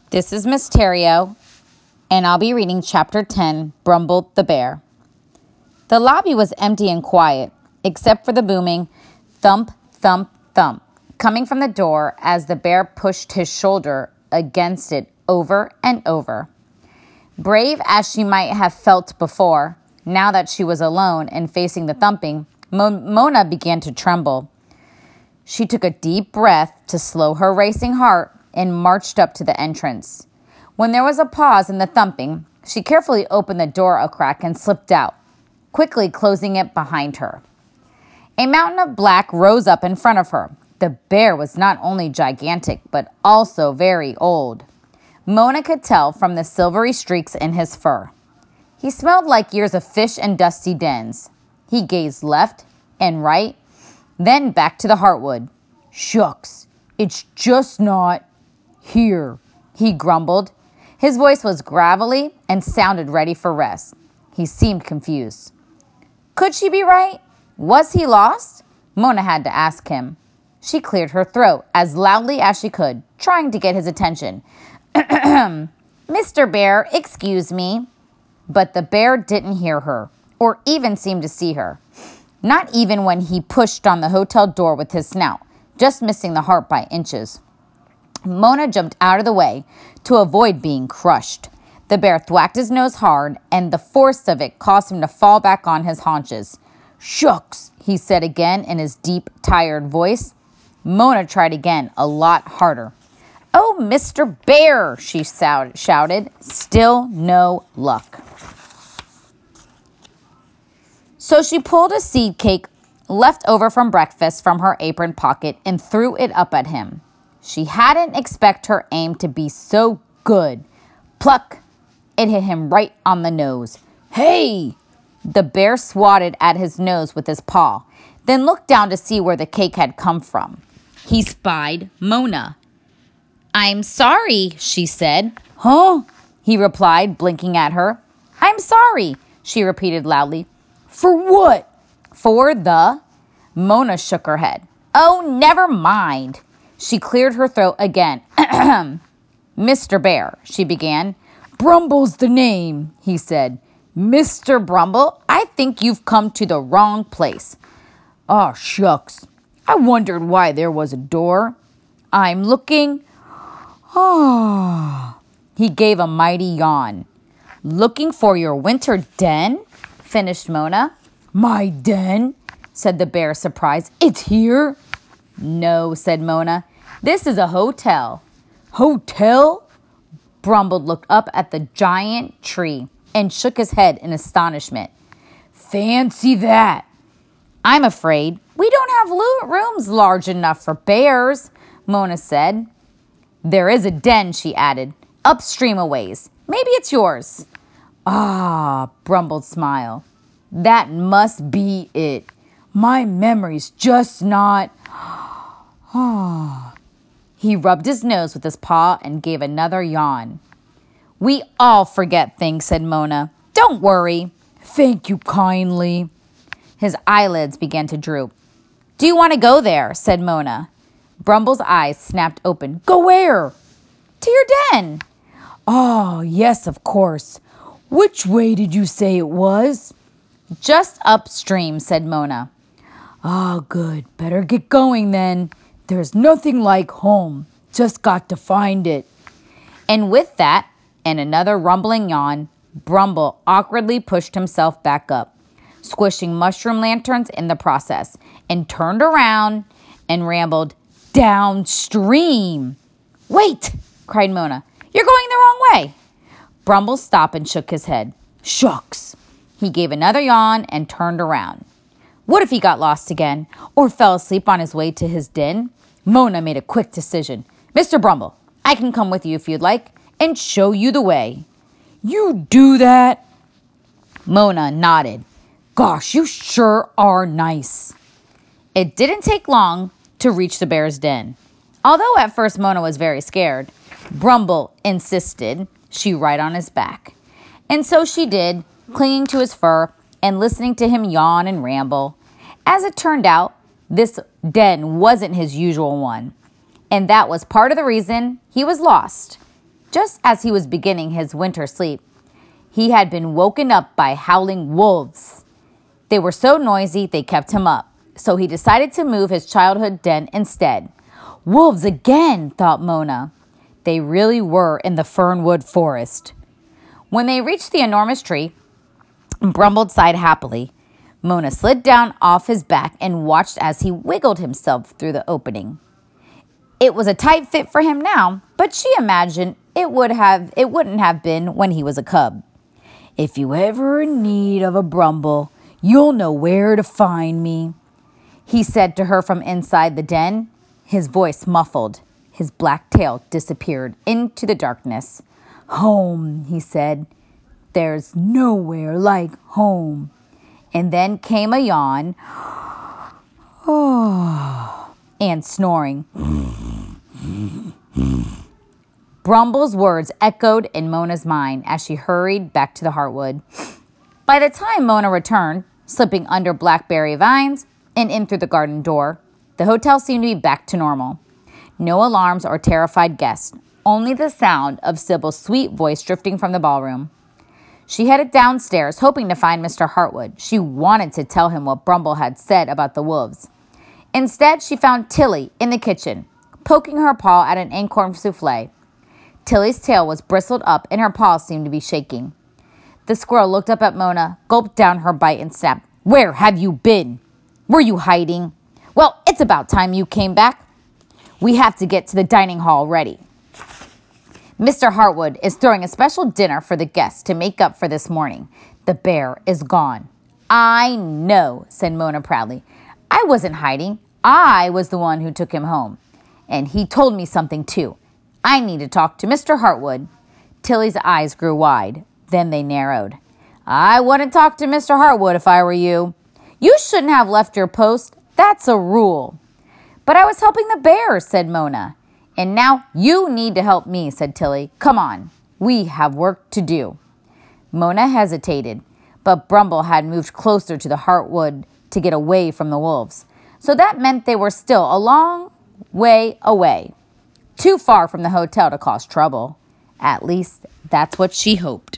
This is Miss Terrio, and I'll be reading Chapter 10, Brumble the Bear. The lobby was empty and quiet, except for the booming thump, thump, thump, coming from the door as the bear pushed his shoulder against it over and over. Brave as she might have felt before, now that she was alone and facing the thumping, Mona began to tremble. She took a deep breath to slow her racing heart and marched up to the entrance. When there was a pause in the thumping, she carefully opened the door a crack and slipped out, quickly closing it behind her. A mountain of black rose up in front of her. The bear was not only gigantic, but also very old. Mona could tell from the silvery streaks in his fur. He smelled like years of fish and dusty dens. He gazed left and right, then back to the heartwood. "Shucks, it's just not here," he grumbled. His voice was gravelly and sounded ready for rest. He seemed confused. Could she be right? Was he lost? Mona had to ask him. She cleared her throat as loudly as she could, trying to get his attention. "Mr. Bear, excuse me." But the bear didn't hear her, or even seem to see her. Not even when he pushed on the hotel door with his snout, just missing the heart by inches. Mona jumped out of the way to avoid being crushed. The bear thwacked his nose hard, and the force of it caused him to fall back on his haunches. "Shucks," he said again in his deep, tired voice. Mona tried again, a lot harder. "Oh, Mr. Bear," she shouted. Still no luck. So she pulled a seed cake left over from breakfast from her apron pocket and threw it up at him. She hadn't expected her aim to be so good. Pluck! It hit him right on the nose. "Hey!" The bear swatted at his nose with his paw, then looked down to see where the cake had come from. He spied Mona. "I'm sorry," she said. "Huh?" he replied, blinking at her. "I'm sorry," she repeated loudly. "For what?" "For the..." Mona shook her head. "Oh, never mind." She cleared her throat again. "Mr. Bear," she began. "Brumble's the name," he said. "Mr. Brumble, I think you've come to the wrong place." "Aw, shucks. I wondered why there was a door. I'm looking..." He gave a mighty yawn. "Looking for your winter den?" finished Mona. "My den?" said the bear, surprised. "It's here?" "No," said Mona. "This is a hotel." "Hotel?" Brumble looked up at the giant tree and shook his head in astonishment. "Fancy that." "I'm afraid we don't have rooms large enough for bears," Mona said. "There is a den," she added, "upstream a ways. Maybe it's yours." "Ah," Brumble smiled. "That must be it. My memory's just not..." He rubbed his nose with his paw and gave another yawn. "We all forget things," said Mona. "Don't worry." "Thank you kindly." His eyelids began to droop. "Do you want to go there?" said Mona. Brumble's eyes snapped open. "Go where?" "To your den." "Oh, yes, of course. Which way did you say it was?" "Just upstream," said Mona. "Ah, good. Better get going then. There's nothing like home. Just got to find it." And with that, and another rumbling yawn, Brumble awkwardly pushed himself back up, squishing mushroom lanterns in the process, and turned around and rambled downstream. "Wait!" cried Mona. "You're going the wrong way." Brumble stopped and shook his head. "Shucks." He gave another yawn and turned around. What if he got lost again, or fell asleep on his way to his den? Mona made a quick decision. "Mr. Brumble, I can come with you if you'd like, and show you the way." "You do that?" Mona nodded. "Gosh, you sure are nice." It didn't take long to reach the bear's den. Although at first Mona was very scared, Brumble insisted she ride on his back. And so she did, clinging to his fur and listening to him yawn and ramble. As it turned out, this den wasn't his usual one, and that was part of the reason he was lost. Just as he was beginning his winter sleep, he had been woken up by howling wolves. They were so noisy they kept him up, so he decided to move his childhood den instead. Wolves again, thought Mona. They really were in the fernwood forest. When they reached the enormous tree, Brumble sighed happily. Mona slid down off his back and watched as he wiggled himself through the opening. It was a tight fit for him now, but she imagined it wouldn't have been when he was a cub. If you ever in need of a Brumble, you'll know where to find me, he said to her from inside the den. His voice muffled. His black tail disappeared into the darkness. Home, he said. There's nowhere like home. And then came a yawn. Oh, and snoring. Brumble's words echoed in Mona's mind as she hurried back to the Heartwood. By the time Mona returned, slipping under blackberry vines and in through the garden door, the hotel seemed to be back to normal. No alarms or terrified guests, only the sound of Sybil's sweet voice drifting from the ballroom. She headed downstairs, hoping to find Mr. Heartwood. She wanted to tell him what Brumble had said about the wolves. Instead, she found Tilly in the kitchen, poking her paw at an acorn souffle. Tilly's tail was bristled up and her paws seemed to be shaking. The squirrel looked up at Mona, gulped down her bite, and snapped, Where have you been? Were you hiding? Well, it's about time you came back. We have to get to the dining hall ready. Mr. Heartwood is throwing a special dinner for the guests to make up for this morning. The bear is gone. I know, said Mona proudly. I wasn't hiding. I was the one who took him home. And he told me something too. I need to talk to Mr. Heartwood. Tilly's eyes grew wide. Then they narrowed. I wouldn't talk to Mr. Heartwood if I were you. You shouldn't have left your post. That's a rule. But I was helping the bear, said Mona. And now you need to help me, said Tilly. Come on, we have work to do. Mona hesitated, but Brumble had moved closer to the Heartwood to get away from the wolves. So that meant they were still a long way away. Too far from the hotel to cause trouble. At least that's what she hoped.